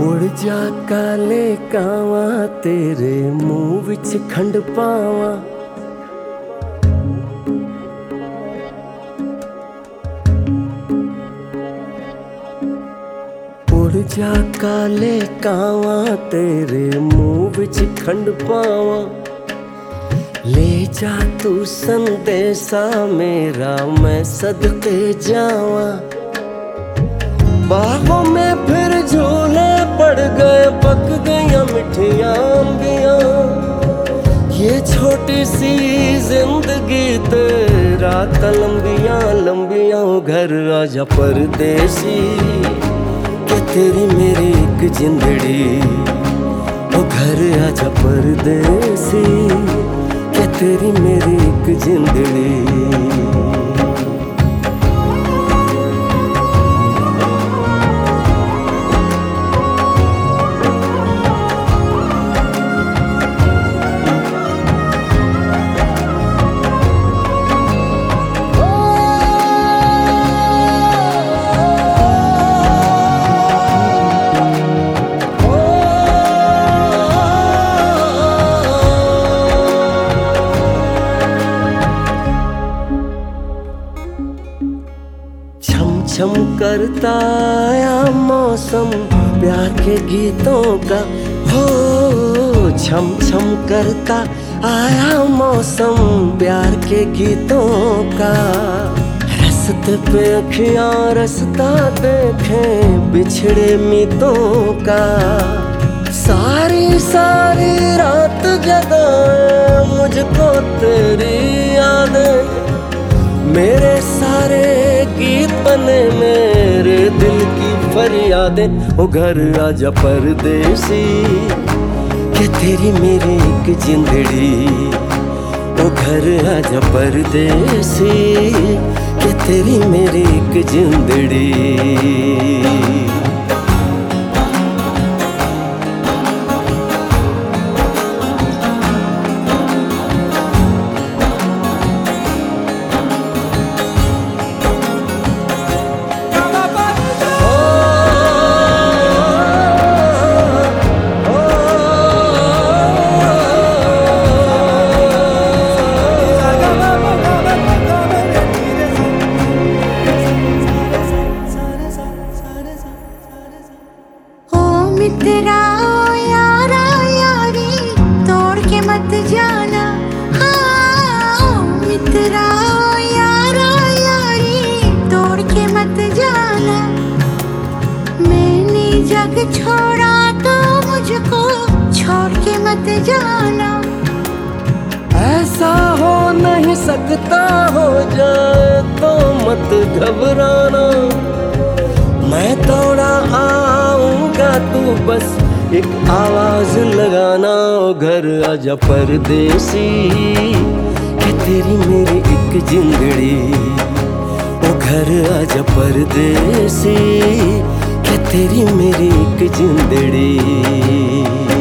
उड़ जा काले कावा तेरे मुंह विच खंड पावा। उड़ जा काले कावा तेरे मुंह विच खंड पावा। ले जा तू संदेशा मेरा मैं सदके जावा। बाहों में फिर झूले पड़ गए, पक गया मिठियां अंबियां। ये छोटी सी जिंदगी तेरा लंबियां लंबियां। घर आजा परदेसी के तेरी मेरी एक जिंदड़ी। ओ घर आजा परदेसी के तेरी मेरी एक जिंदड़ी। छम करता आया मौसम प्यार के गीतों का। हो छम छम करता आया मौसम प्यार के गीतों का। रस्ते पे अखियां रस्ता देखें बिछड़े मीतों का। सारी सारी रात जगाए मुझको तेरी यादें। मेरे सारे गीत बने मेरे दिल की फरियादें। ओ घर आजा परदेसी के तेरी मेरी एक जिंदड़ी। ओ घर आजा परदेसी के तेरी मेरी एक जिंदड़ी। मित्रा यारा यारी तोड़ के मत जाना। हाँ मित्रा यारा यारी तोड़ के मत जाना। मैंने जग छोड़ा तो मुझको छोड़ के मत जाना। ऐसा हो नहीं सकता, हो जाए तो मत घबराना। मैं दौड़ा आऊंगा तू बस एक आवाज लगाना। ओ घर आजा परदेसी के तेरी मेरी एक जिंदड़ी। ओ घर आजा परदेसी के तेरी मेरी एक जिंदड़ी।